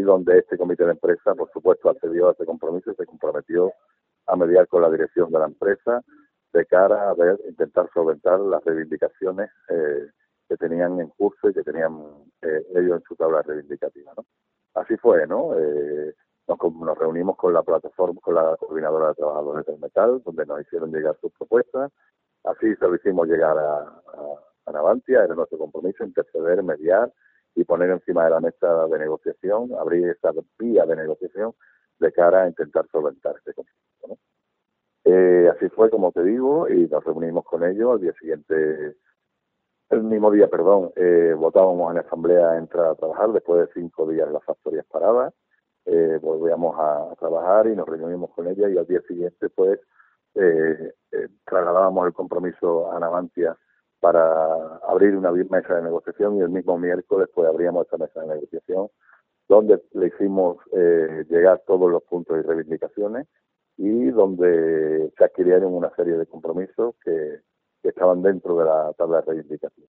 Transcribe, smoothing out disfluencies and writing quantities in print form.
donde este comité de empresa, por supuesto, accedió a ese compromiso y se comprometió a mediar con la dirección de la empresa de cara a ver, intentar solventar las reivindicaciones que tenían en curso y que tenían ellos en su tabla reivindicativa, ¿no? Así fue, ¿no? Nos reunimos con la plataforma, con la coordinadora de trabajadores del metal, donde nos hicieron llegar sus propuestas. Así se lo hicimos llegar a Navantia, era nuestro compromiso, interceder, mediar y poner encima de la mesa de negociación, abrir esa vía de negociación de cara a intentar solventar este conflicto, ¿no? Así fue, como te digo, y nos reunimos con ellos. Al día siguiente, el mismo día, perdón, votábamos en la asamblea a entrar a trabajar después de 5 días las factorías paradas. Volvíamos a trabajar y nos reunimos con ella, y al día siguiente pues trasladábamos el compromiso a Navantia para abrir una mesa de negociación, y el mismo miércoles pues abríamos esa mesa de negociación donde le hicimos llegar todos los puntos y reivindicaciones, y donde se adquirieron una serie de compromisos que estaban dentro de la tabla de reivindicación.